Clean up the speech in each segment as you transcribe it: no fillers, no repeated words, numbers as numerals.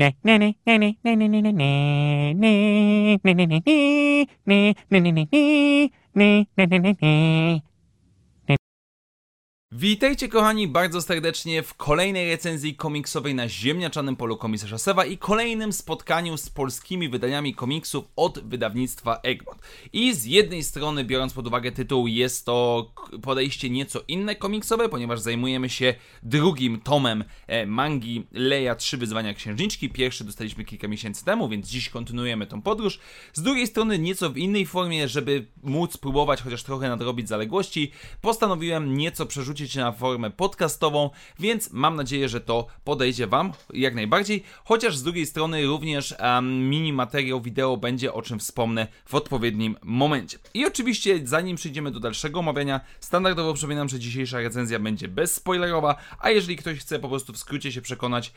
Witajcie kochani bardzo serdecznie w kolejnej recenzji komiksowej na ziemniaczanym polu Komisarza Sewa i kolejnym spotkaniu z polskimi wydaniami komiksów od wydawnictwa Egmont. I z jednej strony, biorąc pod uwagę tytuł, jest to podejście nieco inne komiksowe, ponieważ zajmujemy się drugim tomem mangi Leia 3 Wyzwania Księżniczki. Pierwszy dostaliśmy kilka miesięcy temu, więc dziś kontynuujemy tą podróż. Z drugiej strony nieco w innej formie, żeby móc próbować chociaż trochę nadrobić zaległości, postanowiłem nieco przerzucić na formę podcastową, więc mam nadzieję, że to podejdzie Wam jak najbardziej, chociaż z drugiej strony również mini materiał wideo będzie, o czym wspomnę w odpowiednim momencie. I oczywiście zanim przejdziemy do dalszego omawiania, standardowo przypominam, że dzisiejsza recenzja będzie bezspoilerowa, a jeżeli ktoś chce po prostu w skrócie się przekonać,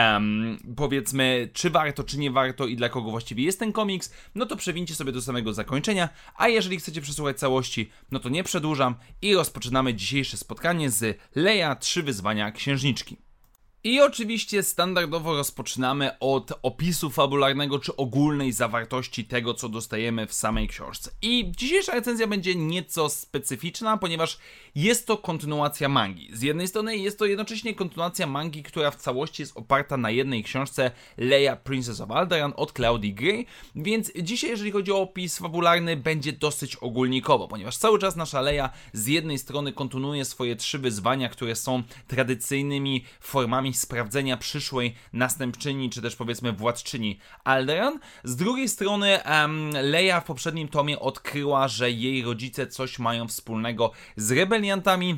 powiedzmy, czy warto, czy nie warto i dla kogo właściwie jest ten komiks, no to przewincie sobie do samego zakończenia, a jeżeli chcecie przesłuchać całości, no to nie przedłużam i rozpoczynamy dzisiejsze spotkanie z Leia 3 Wyzwania Księżniczki. I oczywiście standardowo rozpoczynamy od opisu fabularnego czy ogólnej zawartości tego, co dostajemy w samej książce. I dzisiejsza recenzja będzie nieco specyficzna, ponieważ jest to kontynuacja mangi. Z jednej strony jest to jednocześnie kontynuacja mangi, która w całości jest oparta na jednej książce Leia Princess of Alderaan od Claudii Gray, więc dzisiaj, jeżeli chodzi o opis fabularny, będzie dosyć ogólnikowo, ponieważ cały czas nasza Leia z jednej strony kontynuuje swoje 3 wyzwania, które są tradycyjnymi formami sprawdzenia przyszłej następczyni, czy też powiedzmy władczyni Alderaan. Z drugiej strony Leia w poprzednim tomie odkryła, że jej rodzice coś mają wspólnego z rebeliantami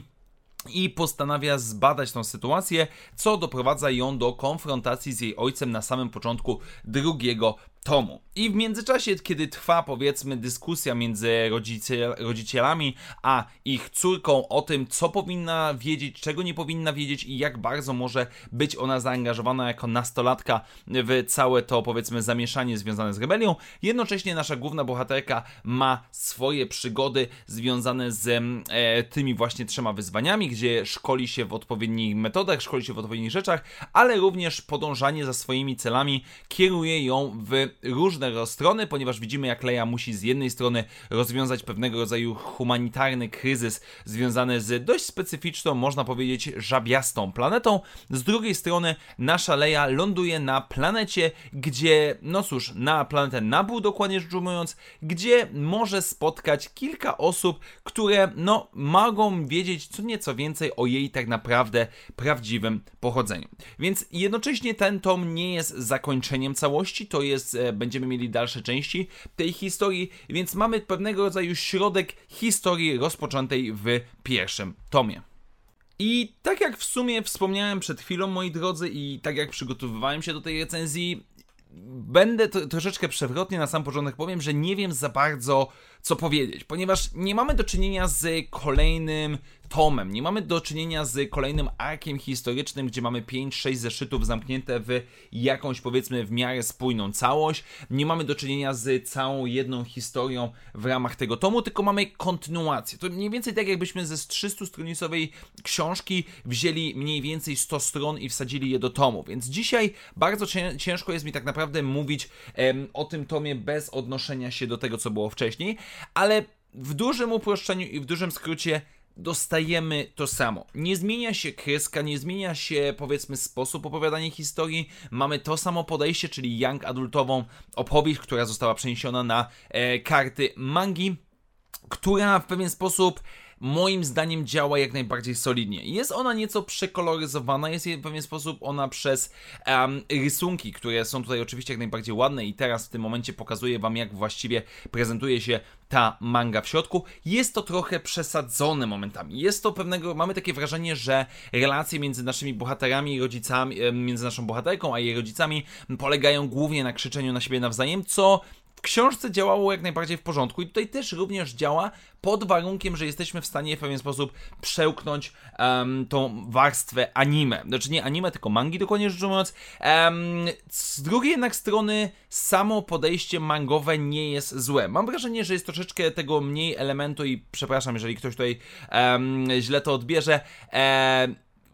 i postanawia zbadać tą sytuację, co doprowadza ją do konfrontacji z jej ojcem na samym początku drugiego tomu. I w międzyczasie, kiedy trwa, powiedzmy, dyskusja między rodzicielami a ich córką o tym, co powinna wiedzieć, czego nie powinna wiedzieć i jak bardzo może być ona zaangażowana jako nastolatka w całe to, powiedzmy, zamieszanie związane z rebelią, jednocześnie nasza główna bohaterka ma swoje przygody związane z tymi właśnie 3 wyzwaniami, gdzie szkoli się w odpowiednich metodach, szkoli się w odpowiednich rzeczach, ale również podążanie za swoimi celami kieruje ją w różne strony, ponieważ widzimy, jak Leia musi z jednej strony rozwiązać pewnego rodzaju humanitarny kryzys związany z dość specyficzną, można powiedzieć, żabiastą planetą. Z drugiej strony nasza Leia ląduje na planecie, gdzie, no cóż, na planetę Naboo, dokładnie rzecz ujmując, gdzie może spotkać kilka osób, które, no, mogą wiedzieć co nieco więcej o jej tak naprawdę prawdziwym pochodzeniu. Więc jednocześnie ten tom nie jest zakończeniem całości, to jest, będziemy mieli dalsze części tej historii, więc mamy pewnego rodzaju środek historii rozpoczętej w pierwszym tomie. I tak jak w sumie wspomniałem przed chwilą, moi drodzy, i tak jak przygotowywałem się do tej recenzji, będę troszeczkę przewrotnie na sam początek powiem, że nie wiem za bardzo co powiedzieć, ponieważ nie mamy do czynienia z kolejnym tomem, nie mamy do czynienia z kolejnym arkiem historycznym, gdzie mamy 5-6 zeszytów zamknięte w jakąś, powiedzmy, w miarę spójną całość, nie mamy do czynienia z całą jedną historią w ramach tego tomu, tylko mamy kontynuację. To mniej więcej tak, jakbyśmy ze 300-stronicowej książki wzięli mniej więcej 100 stron i wsadzili je do tomu, więc dzisiaj bardzo ciężko jest mi tak naprawdę mówić o tym tomie bez odnoszenia się do tego, co było wcześniej, ale w dużym uproszczeniu i w dużym skrócie dostajemy to samo. Nie zmienia się kreska, nie zmienia się, powiedzmy, sposób opowiadania historii. Mamy to samo podejście, czyli young adultową opowieść, która została przeniesiona na karty mangi, która w pewien sposób moim zdaniem działa jak najbardziej solidnie. Jest ona nieco przekoloryzowana, jest w pewien sposób ona przez rysunki, które są tutaj oczywiście jak najbardziej ładne i teraz w tym momencie pokazuję Wam, jak właściwie prezentuje się ta manga w środku. Jest to trochę przesadzone momentami. Jest to mamy takie wrażenie, że relacje między naszymi bohaterami i rodzicami, między naszą bohaterką a jej rodzicami polegają głównie na krzyczeniu na siebie nawzajem, co w książce działało jak najbardziej w porządku i tutaj też również działa pod warunkiem, że jesteśmy w stanie w pewien sposób przełknąć tą warstwę anime. Znaczy nie anime, tylko mangi, dokładnie rzecz ujmując. Z drugiej jednak strony samo podejście mangowe nie jest złe. Mam wrażenie, że jest troszeczkę tego mniej elementu i przepraszam, jeżeli ktoś tutaj źle to odbierze.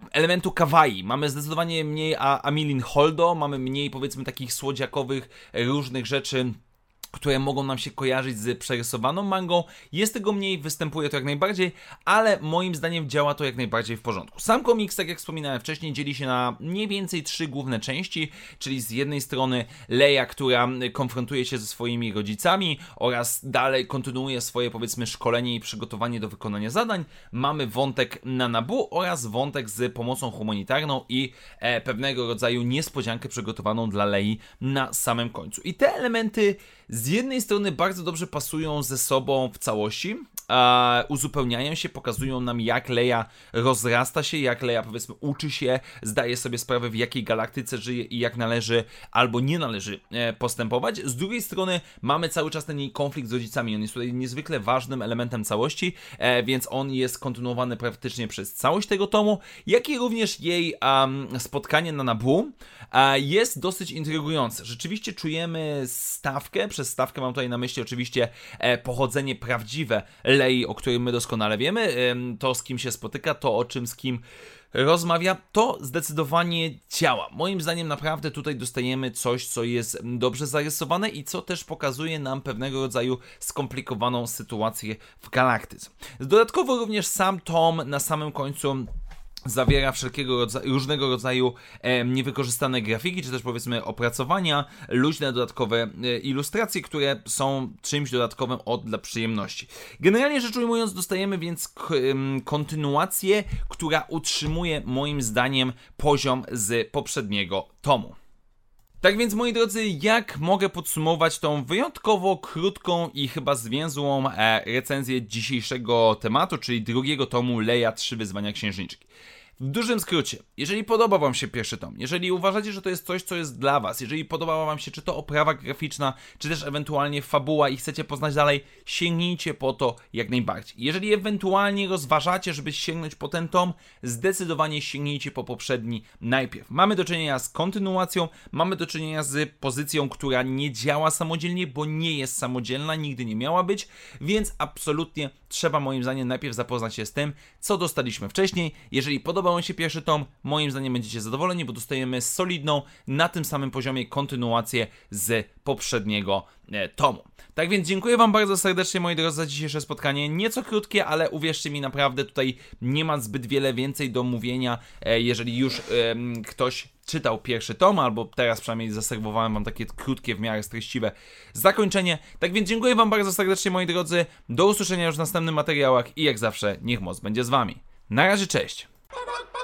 elementu kawaii, mamy zdecydowanie mniej Amilin Holdo, mamy mniej powiedzmy takich słodziakowych różnych rzeczy, które mogą nam się kojarzyć z przerysowaną mangą. Jest tego mniej, występuje to jak najbardziej, ale moim zdaniem działa to jak najbardziej w porządku. Sam komiks, tak jak wspominałem wcześniej, dzieli się na mniej więcej 3 główne części, czyli z jednej strony Leia, która konfrontuje się ze swoimi rodzicami oraz dalej kontynuuje swoje powiedzmy szkolenie i przygotowanie do wykonania zadań. Mamy wątek na Naboo oraz wątek z pomocą humanitarną i pewnego rodzaju niespodziankę przygotowaną dla Lei na samym końcu. I te elementy z jednej strony bardzo dobrze pasują ze sobą w całości, uzupełniają się, pokazują nam jak Leia rozrasta się, jak Leia powiedzmy uczy się, zdaje sobie sprawę w jakiej galaktyce żyje i jak należy albo nie należy postępować. Z drugiej strony mamy cały czas ten jej konflikt z rodzicami, on jest tutaj niezwykle ważnym elementem całości, więc on jest kontynuowany praktycznie przez całość tego tomu, jak i również jej spotkanie na Naboo jest dosyć intrygujące. Rzeczywiście czujemy stawkę, przez stawkę mam tutaj na myśli oczywiście pochodzenie prawdziwe Lei, o którym my doskonale wiemy, to z kim się spotyka, to o czym z kim rozmawia, to zdecydowanie działa. Moim zdaniem naprawdę tutaj dostajemy coś, co jest dobrze zarysowane i co też pokazuje nam pewnego rodzaju skomplikowaną sytuację w galaktyce. Dodatkowo również sam tom na samym końcu zawiera różnego rodzaju niewykorzystane grafiki, czy też powiedzmy opracowania, luźne dodatkowe ilustracje, które są czymś dodatkowym dla przyjemności. Generalnie rzecz ujmując, dostajemy więc kontynuację, która utrzymuje moim zdaniem poziom z poprzedniego tomu. Tak więc, moi drodzy, jak mogę podsumować tą wyjątkowo krótką i chyba zwięzłą recenzję dzisiejszego tematu, czyli drugiego tomu Leia 3 Wyzwania Księżniczki? W dużym skrócie, jeżeli podoba wam się pierwszy tom, jeżeli uważacie, że to jest coś, co jest dla was, jeżeli podobała wam się czy to oprawa graficzna, czy też ewentualnie fabuła i chcecie poznać dalej, sięgnijcie po to jak najbardziej. Jeżeli ewentualnie rozważacie, żeby sięgnąć po ten tom, zdecydowanie sięgnijcie po poprzedni najpierw. Mamy do czynienia z kontynuacją, mamy do czynienia z pozycją, która nie działa samodzielnie, bo nie jest samodzielna, nigdy nie miała być, więc absolutnie trzeba moim zdaniem najpierw zapoznać się z tym, co dostaliśmy wcześniej. Jeżeli podobał wam się pierwszy tom, moim zdaniem będziecie zadowoleni, bo dostajemy solidną, na tym samym poziomie kontynuację z poprzedniego tomu. Tak więc dziękuję wam bardzo serdecznie, moi drodzy, za dzisiejsze spotkanie. Nieco krótkie, ale uwierzcie mi, naprawdę tutaj nie ma zbyt wiele więcej do mówienia. Jeżeli już ktoś czytał pierwszy tom, albo teraz przynajmniej zaserwowałem wam takie krótkie, w miarę treściwe zakończenie. Tak więc dziękuję wam bardzo serdecznie, moi drodzy. Do usłyszenia już w następnych materiałach i jak zawsze, niech moc będzie z wami. Na razie, cześć!